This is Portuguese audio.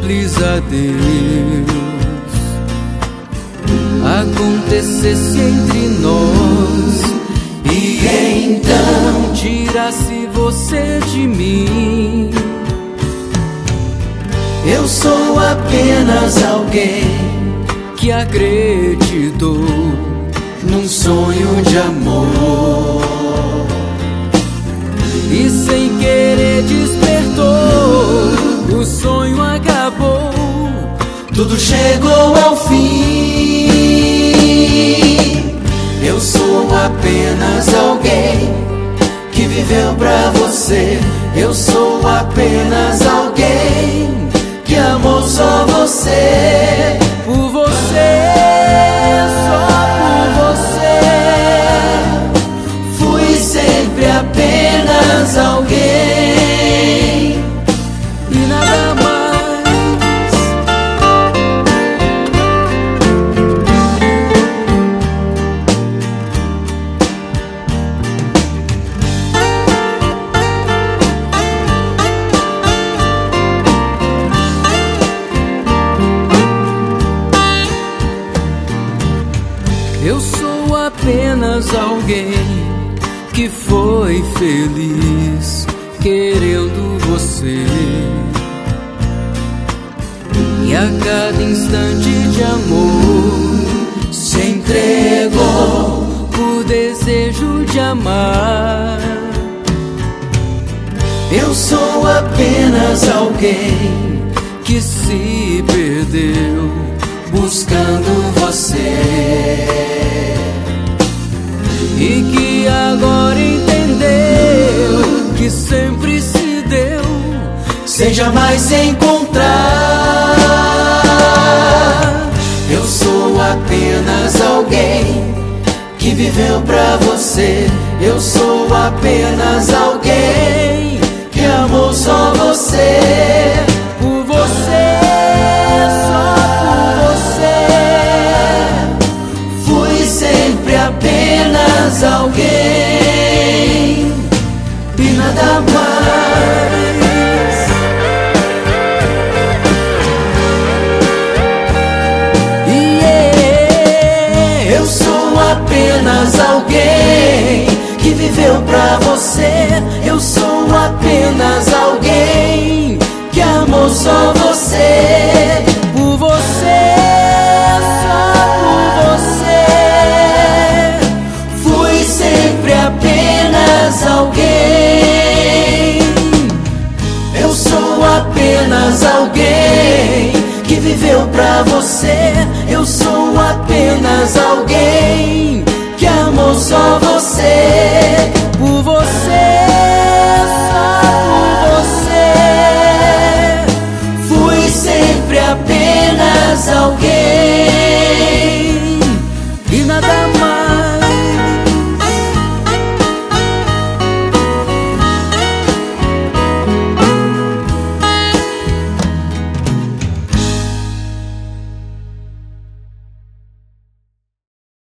simples adeus acontecesse entre nós, e então tirasse você de mim. Eu sou apenas alguém que acreditou num sonho de amor e sem querer despertou, o sonho acabou, tudo chegou ao fim. Eu sou apenas alguém que viveu pra você. Eu sou apenas alguém que amou só você. Por você, só por você, fui sempre apenas alguém e nada mais. Eu sou apenas alguém que foi feliz querendo você, e a cada instante de amor se entregou por desejo de amar. Eu sou apenas alguém que se perdeu buscando você, e que agora entendeu que sempre se deu sem jamais se encontrar. Eu sou apenas alguém que viveu pra você. Eu sou apenas alguém que amou só você. Por você, só por você, fui sempre apenas alguém e nada mais. Eu sou apenas alguém que viveu pra você. Eu sou apenas alguém que amou só você. por você, só por você, Fui sempre apenas alguém. Eu sou apenas alguém que viveu pra você. Eu sou apenas alguém que amou só você. por você, só por você, Fui sempre apenas alguém